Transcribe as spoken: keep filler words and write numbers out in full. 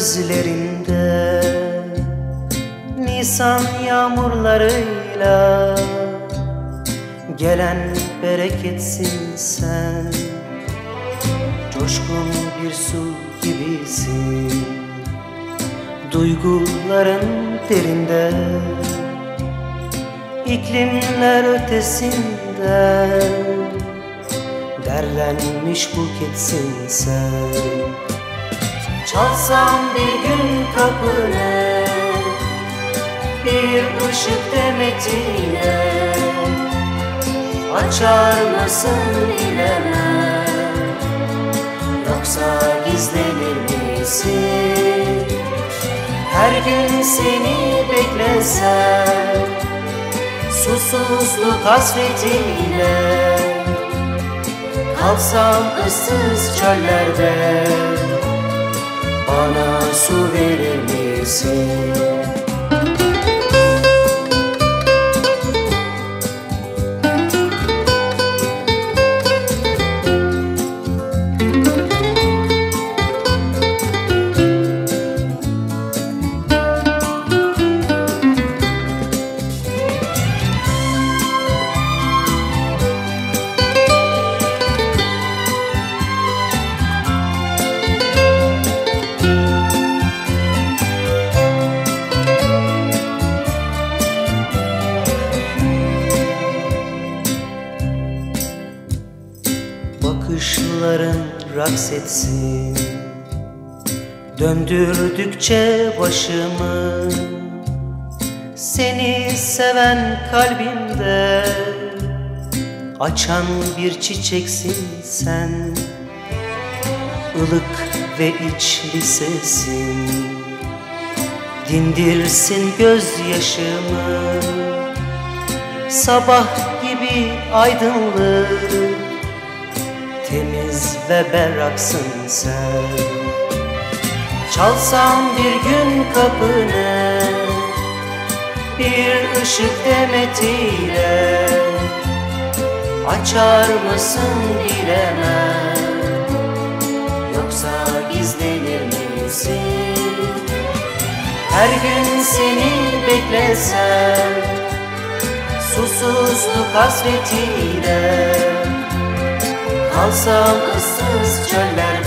gözlerinde Nisan yağmurlarıyla gelen bereketsin sen. Coşkun bir su gibisin, duyguların derinde, iklimler ötesinde derlenmiş buketsin sen. Çalsam bir gün kapını, bir ışık demetiyle açar mısın bilemem, yoksa gizlenir misin? Her gün seni beklesem, susuzluk hasretiyle kalsam ıssız çöllerde, bana su verir misin? Bakışların raks etsin, döndürdükçe başımı. Seni seven kalbimde açan bir çiçeksin sen. Ilık ve içli sesin dindirsin gözyaşımı. Sabah gibi aydınlık, temiz ve berraksın sen. Çalsam bir gün kapını, bir ışık demetiyle açar mısın bilemem, yoksa gizlenir misin? Her gün seni beklesem, susuzluk hasretiyle kalsam ıssız çöller